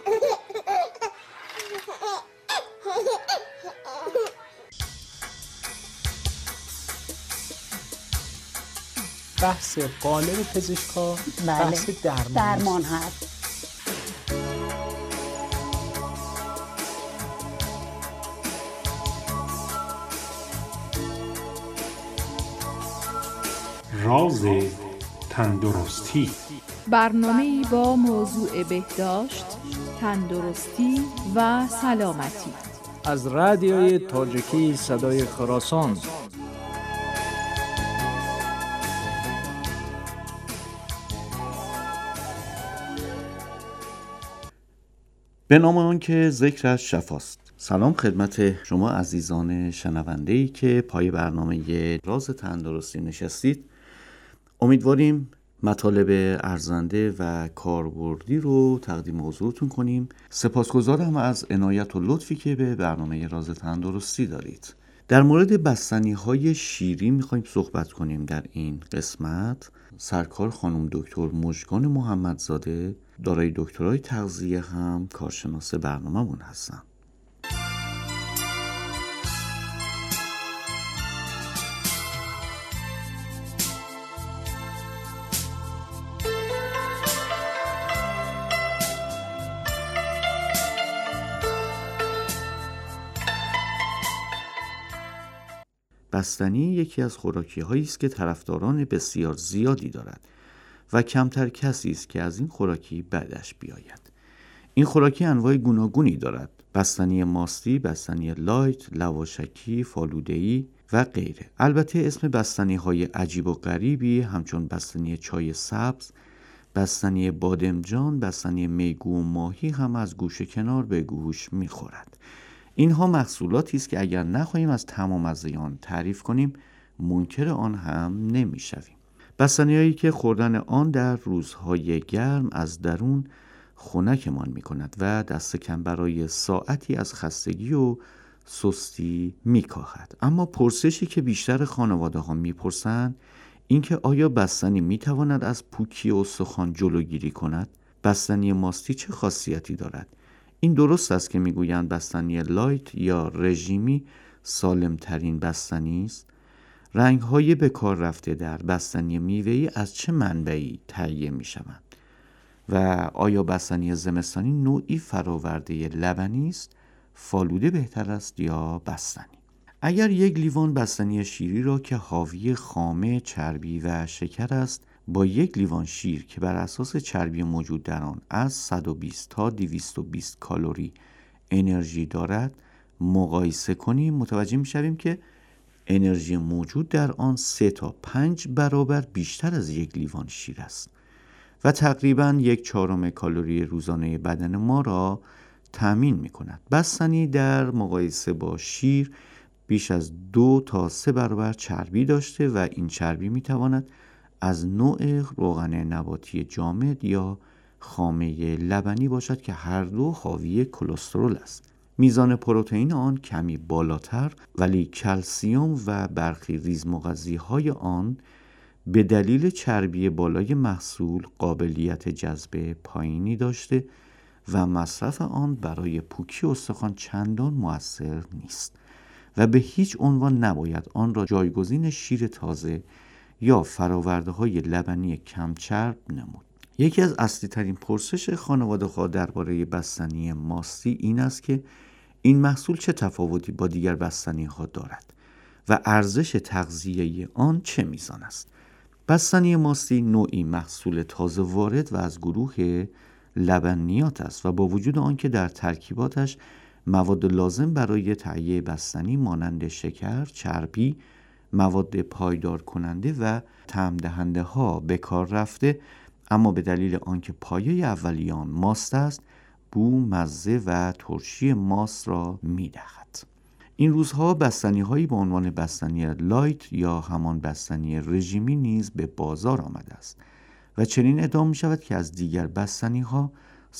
بحث قالب پزشکا بحث درمان هست. راز تندرستی، برنامه‌ای با موضوع بهداشت، تندرستی و سلامتی از رادیوی تاجیکی صدای خراسان. به نام آن که ذکرش شفاست. سلام خدمت شما عزیزان شنونده‌ای که پای برنامه راز تندرستی نشستید. امیدواریم مطالب ارزنده و کاربردی رو تقدیم حضورتون کنیم. سپاسگزارم از عنایت و لطفی که به برنامه راز تندرستی دارید. در مورد بستنی‌های شیرین می‌خوایم صحبت کنیم در این قسمت. سرکار خانم دکتر مژگان محمدزاده، دارای دکترای تغذیه، هم کارشناس برنامه‌مون هستن. بستنی یکی از خوراکی‌هایی است که طرفداران بسیار زیادی دارد و کمتر کسی است که از این خوراکی بدش بیاید. این خوراکی انواع گوناگونی دارد: بستنی ماستی، بستنی لایت، لواشکی، فالوده‌ای و غیره. البته اسم بستنی‌های عجیب و غریبی همچون بستنی چای سبز، بستنی بادمجان، بستنی میگو و ماهی هم از گوشه کنار به گوش می‌خورد. اینها محصولاتی است که اگر نخواهیم از تمام از آن تعریف کنیم، منکر آن هم نمی‌شویم. بستنی‌هایی که خوردن آن در روزهای گرم از درون خنکمان می‌کند و دست کم برای ساعتی از خستگی و سستی می‌کاهد. اما پرسشی که بیشتر خانواده‌ها می‌پرسند این که آیا بستنی می‌تواند از پوکی استخوان جلوگیری کند؟ بستنی ماستی چه خاصیتی دارد؟ این درست است که میگویند بستنی لایت یا رژیمی سالمترین بستنی است؟ رنگ‌های به کار رفته در بستنی میوه‌ای از چه منبعی تهیه می‌شوند؟ و آیا بستنی زمستانی نوعی فراورده لبنی است؟ فالوده بهتر است یا بستنی؟ اگر یک لیوان بستنی شیری را که حاوی خامه، چربی و شکر است با یک لیوان شیر که بر اساس چربی موجود در آن از 120 تا 220 کالری انرژی دارد مقایسه کنیم، متوجه می‌شویم که انرژی موجود در آن 3 تا 5 برابر بیشتر از یک لیوان شیر است و تقریباً 1/4 کالری روزانه بدن ما را تامین می‌کند. بستنی در مقایسه با شیر بیش از 2 تا 3 برابر چربی داشته و این چربی می‌تواند از نوع روغن نباتی جامد یا خامه لبنی باشد که هر دو حاوی کلسترول است. میزان پروتئین آن کمی بالاتر، ولی کلسیم و برخی ریزمغذی‌های آن به دلیل چربی بالای محصول قابلیت جذب پایینی داشته و مصرف آن برای پوکی استخوان چندان مؤثر نیست و به هیچ عنوان نباید آن را جایگزین شیر تازه یا فراورده‌های لبنی کم چرب نمود. یکی از اصلی ترین پرسش خانواده‌ها درباره بستنی ماستی این است که این محصول چه تفاوتی با دیگر بستنی‌ها دارد و ارزش تغذیه‌ای آن چه میزان است. بستنی ماستی نوعی محصول تازه وارد و از گروه لبنیات است و با وجود آنکه در ترکیباتش مواد لازم برای تهیه بستنی مانند شکر، چربی، مواد پایدار کننده و طعم دهنده ها به کار رفته، اما به دلیل آنکه پایه اولیه آن ماست است، بو، مزه و ترشی ماست را می‌دهد. این روزها بستنی‌هایی با عنوان بستنی لایت یا همان بستنی رژیمی نیز به بازار آمده است و چنین ادعا می‌شود که از دیگر بستنی‌ها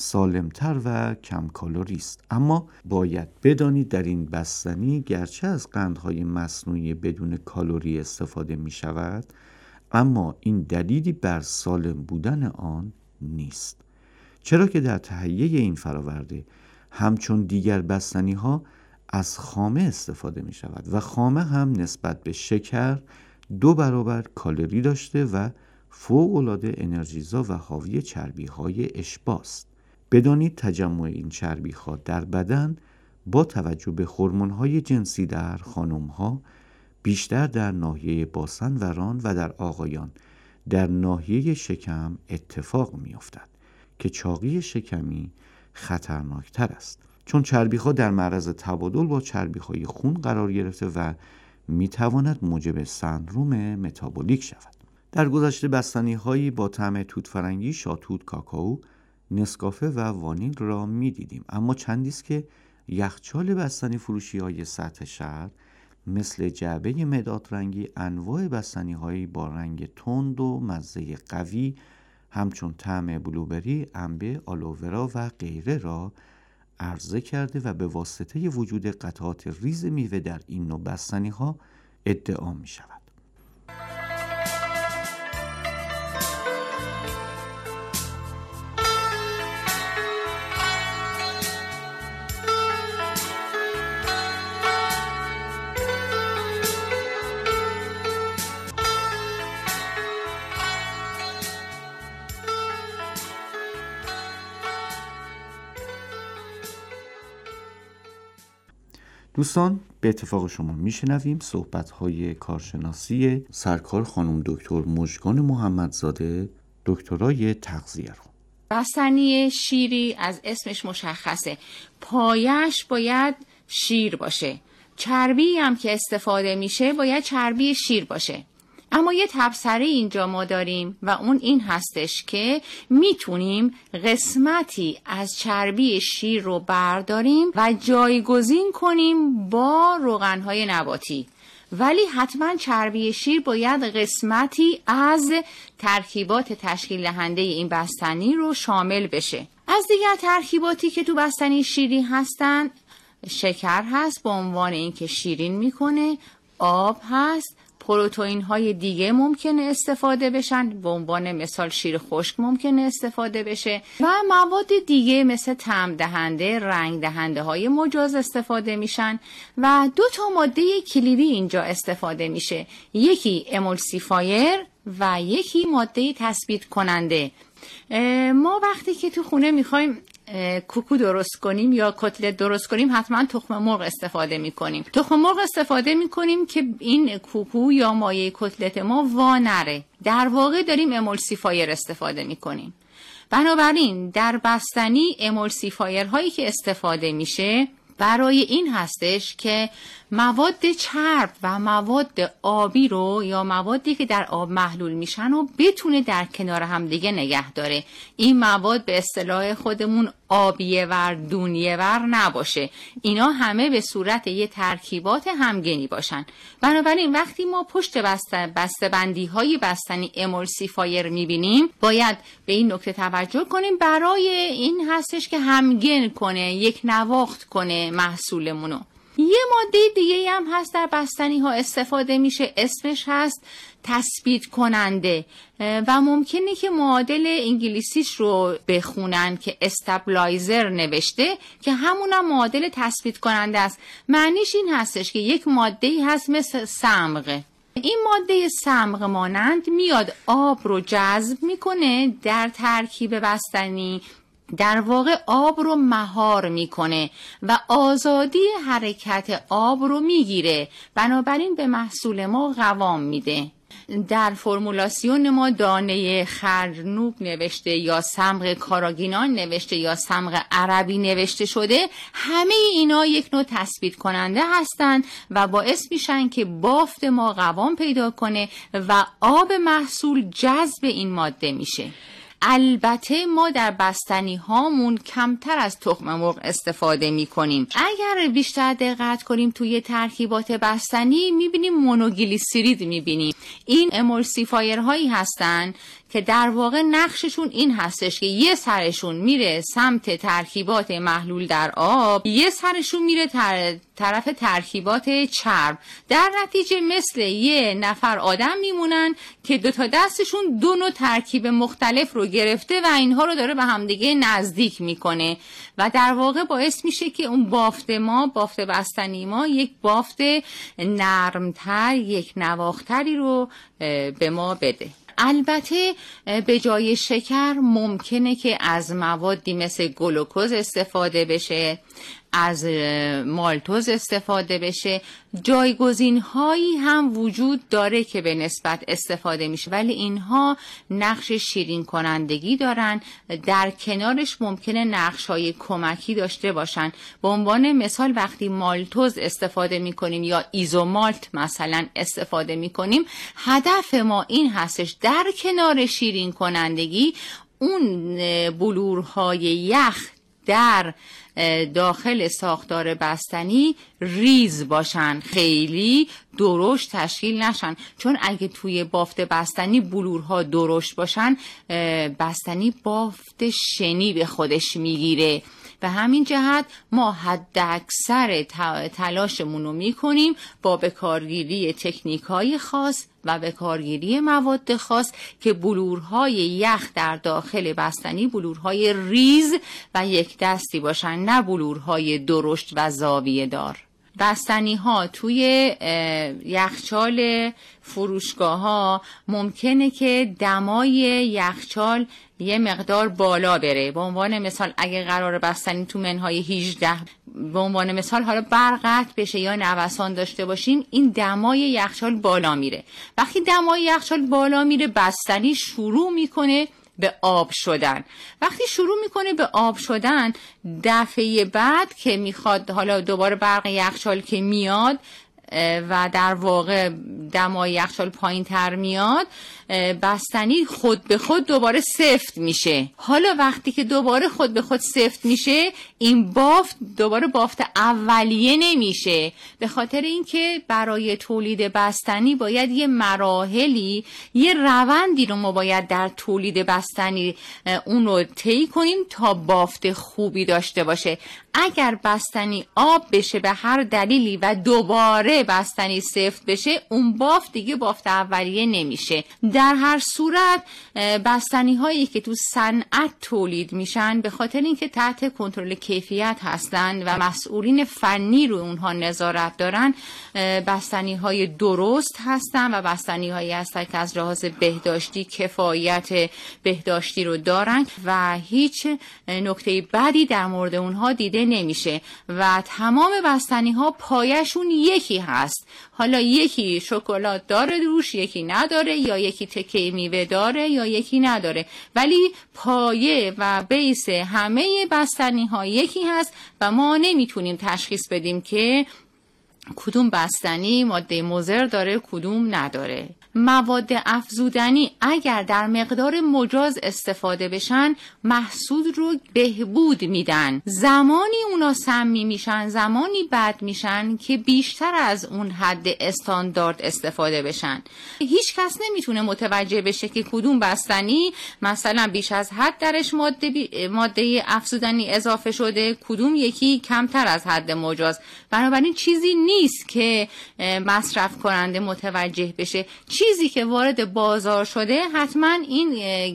سالمتر و کم کالری است. اما باید بدانید در این بستنی گرچه از قندهای مصنوعی بدون کالری استفاده می‌شود، اما این دلیلی بر سالم بودن آن نیست. چرا که در تهیه این فراورده همچون دیگر بستنی‌ها از خامه استفاده می شود و خامه هم نسبت به شکر 2 برابر کالری داشته و فوق‌العاده انرژیزا و حاوی چربی‌های اشباست. بدانید تجمع این چربی‌ها در بدن با توجه به هورمون‌های جنسی در خانم‌ها بیشتر در ناحیه باسن و ران و در آقایان در ناحیه شکم اتفاق می‌افتد که چاقی شکمی خطرناکتر است، چون چربی‌ها در معرض تبادل با چربی‌های خون قرار گرفته و می‌تواند موجب سندروم متابولیک شود. در گذشته بستنی‌هایی با طعم توت فرنگی، شاتوت، کاکائو، نسکافه و وانیل را می‌دیدیم، اما چندی است که یخچال بستنی فروشی‌های سطح شهر مثل جعبه مداد رنگی انواع بستنی‌هایی با رنگ تند و مزه قوی همچون طعم بلوبری، انبه، آلوورا و غیره را عرضه کرده و به واسطه وجود قطعات ریز میوه در این نوع بستنی‌ها ادعا می‌شود. دوستان، به اتفاق شما میشنویم صحبت‌های کارشناسی سرکار خانم دکتر مژگان محمدزاده، دکترای تغذیه رو. بستنی شیری از اسمش مشخصه، پایش باید شیر باشه، چربی هم که استفاده میشه باید چربی شیر باشه. اما یه تبصره اینجا ما داریم و اون این هستش که میتونیم قسمتی از چربی شیر رو برداریم و جایگزین کنیم با روغنهای نباتی، ولی حتما چربی شیر باید قسمتی از ترکیبات تشکیل دهنده این بستنی رو شامل بشه. از دیگر ترکیباتی که تو بستنی شیری هستن، شکر هست به عنوان اینکه شیرین میکنه، آب هست، پروتئین های دیگه ممکنه استفاده بشن، به عنوان مثال شیر خشک ممکنه استفاده بشه و مواد دیگه مثل طعم دهنده، رنگ دهنده های مجاز استفاده میشن و 2 ماده کلیدی اینجا استفاده میشه، یکی امولسیفایر و یکی ماده تثبیت کننده. ما وقتی که تو خونه میخوایم کوکو درست کنیم یا کتلت درست کنیم حتما تخم مرغ استفاده میکنیم. تخم مرغ استفاده میکنیم که این کوکو یا مایه کتلت ما وا نره. در واقع داریم امولسیفایر استفاده میکنیم. بنابراین در بستنی امولسیفایر هایی که استفاده میشه برای این هستش که مواد چرب و مواد آبی رو یا موادی که در آب محلول میشن رو بتونه در کنار هم دیگه نگه داره. این مواد به اصطلاح خودمون آبیه ور دونیه ور نباشه، اینا همه به صورت یه ترکیبات همگنی باشن. بنابراین وقتی ما پشت بسته‌بندی های بستنی امولسیفایر میبینیم باید به این نکته توجه کنیم، برای این هستش که همگن کنه، یک نواخت کنه محصولمونو. یه ماده دیگه هم هست در بستنی ها استفاده میشه، اسمش هست تثبیت کننده و ممکنه که معادل انگلیسیش رو بخونن که استابلایزر نوشته که همونم معادل تثبیت کننده است. معنیش این هستش که یک ماده‌ای هست مثل صمغ. این ماده صمغ مانند میاد آب رو جذب میکنه در ترکیب بستنی، در واقع آب رو مهار میکنه و آزادی حرکت آب رو میگیره، بنابراین به محصول ما قوام میده. در فرمولاسیون ما دانه خرنوب نوشته یا صمغ کاراگینان نوشته یا صمغ عربی نوشته شده، همه اینا یک نوع تثبیت کننده هستند و باعث میشن که بافت ما قوام پیدا کنه و آب محصول جذب این ماده میشه. البته ما در بستنی هامون کمتر از تخم مرغ استفاده می کنیم. اگر بیشتر دقت کنیم توی ترکیبات بستنی می بینیم مونوگلیسیرید می بینیم. این امولسیفایر هایی هستن که در واقع نقششون این هستش که یه سرشون میره سمت ترکیبات محلول در آب، یه سرشون میره طرف ترکیبات چرب. در نتیجه مثل یه نفر آدم میمونن که دو تا دستشون دو نوع ترکیب مختلف رو گرفته و اینها رو داره به همدیگه نزدیک میکنه و در واقع باعث میشه که اون بافت بستنی ما یک بافت نرمتر، یک نواختری رو به ما بده. البته به جای شکر ممکنه که از موادی مثل گلوکوز استفاده بشه، از مالتوز استفاده بشه. جایگزین هایی هم وجود داره که به نسبت استفاده میشه، ولی اینها نقش شیرین کنندگی دارن. در کنارش ممکنه نقش های کمکی داشته باشن. به عنوان مثال وقتی مالتوز استفاده میکنیم یا ایزومالت مثلا استفاده میکنیم، هدف ما این هستش در کنار شیرین کنندگی اون بلورهای یخ در داخل ساختار بستنی ریز باشن، خیلی درشت تشکیل نشن، چون اگه توی بافت بستنی بلورها درشت باشن بستنی بافت شنی به خودش میگیره. به همین جهت ما حد اکثر تلاشمون رو میکنیم با بکارگیری تکنیک‌های خاص و به کارگیری مواد خاص که بلورهای یخ در داخل بستنی بلورهای ریز و یک دستی باشن، نه بلورهای درشت و زاویه دار. بستنی ها توی یخچال فروشگاه ها ممکنه که دمای یخچال یه مقدار بالا بره. به عنوان مثال اگه قرار بستنی تو منهای 18 به عنوان مثال حالا برق قطع بشه یا نوسان داشته باشیم، این دمای یخچال بالا میره. وقتی دمای یخچال بالا میره بستنی شروع میکنه به آب شدن. وقتی شروع میکنه به آب شدن، دفعه بعد که میخواد حالا دوباره برق یخچال که میاد و در واقع دمای یخچال پایین تر میاد، بستنی خود به خود دوباره سفت میشه. حالا وقتی که دوباره خود به خود سفت میشه، این بافت دوباره بافت اولیه نمیشه، به خاطر اینکه برای تولید بستنی باید یه مراحلی، یه روندی رو ما باید در تولید بستنی اون رو طی کنیم تا بافت خوبی داشته باشه. اگر بستنی آب بشه به هر دلیلی و دوباره بستنی سفت بشه، اون بافت دیگه بافت اولیه نمیشه. در هر صورت بستنی هایی که تو صنعت تولید میشن به خاطر اینکه تحت کنترل کیفیت هستن و مسئولین فنی رو اونها نظارت دارن، بستنی های درست هستن و بستنی هایی هستن که از لحاظ بهداشتی کفایت بهداشتی رو دارن و هیچ نکته بدی در مورد اونها دیده نمیشه و تمام بستنی ها پایشون یکی هست. حالا یکی شکلات داره روش، یکی نداره، یا یکی تکه میوه داره یا یکی نداره، ولی پایه و بیس همه بستنی ها یکی هست و ما نمیتونیم تشخیص بدیم که کدوم بستنی ماده مضر داره کدوم نداره. مواد افزودنی اگر در مقدار مجاز استفاده بشن محصول رو بهبود میدن. زمانی اونا سمی میشن، زمانی بد میشن که بیشتر از اون حد استاندارد استفاده بشن. هیچ کس نمیتونه متوجه بشه که کدوم بستنی مثلا بیش از حد درش ماده افزودنی اضافه شده، کدوم یکی کمتر از حد مجاز. بنابراین چیزی نیست که مصرف کننده متوجه بشه. چیزی که وارد بازار شده حتما این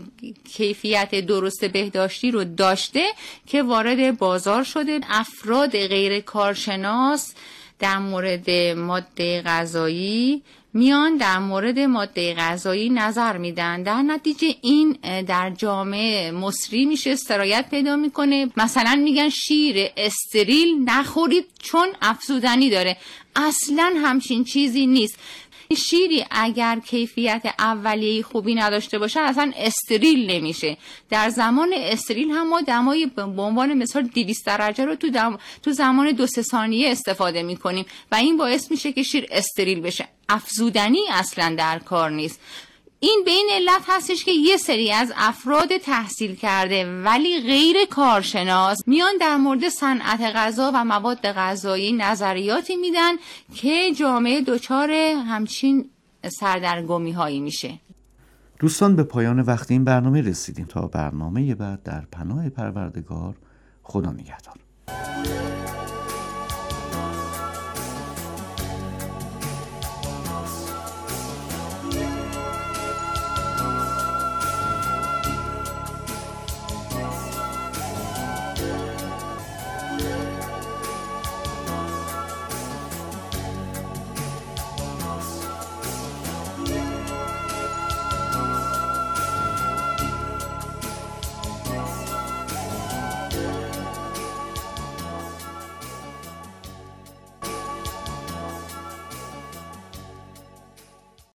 کیفیت درست بهداشتی رو داشته که وارد بازار شده. افراد غیر کارشناس در مورد ماده غذایی میان در مورد ماده غذایی نظر میدن، در نتیجه این در جامعه مصری میشه، سرایت پیدا میکنه. مثلا میگن شیر استریل نخورید چون افزودنی داره. اصلا همچین چیزی نیست. شیری اگر کیفیت اولیه خوبی نداشته باشه اصلا استریل نمیشه. در زمان استریل هم ما دمای به عنوان مثال 200 درجه رو تو زمان 2-3 ثانیه استفاده میکنیم و این باعث میشه که شیر استریل بشه. افزودنی اصلا در کار نیست. این به این علت هستش که یه سری از افراد تحصیل کرده ولی غیر کارشناس میان در مورد صنعت غذا و مواد غذایی نظریاتی میدن که جامعه دچار همچین سردرگمی هایی میشه. دوستان، به پایان وقت این برنامه رسیدیم. تا برنامه بعد در پناه پروردگار، خدا نگهدار.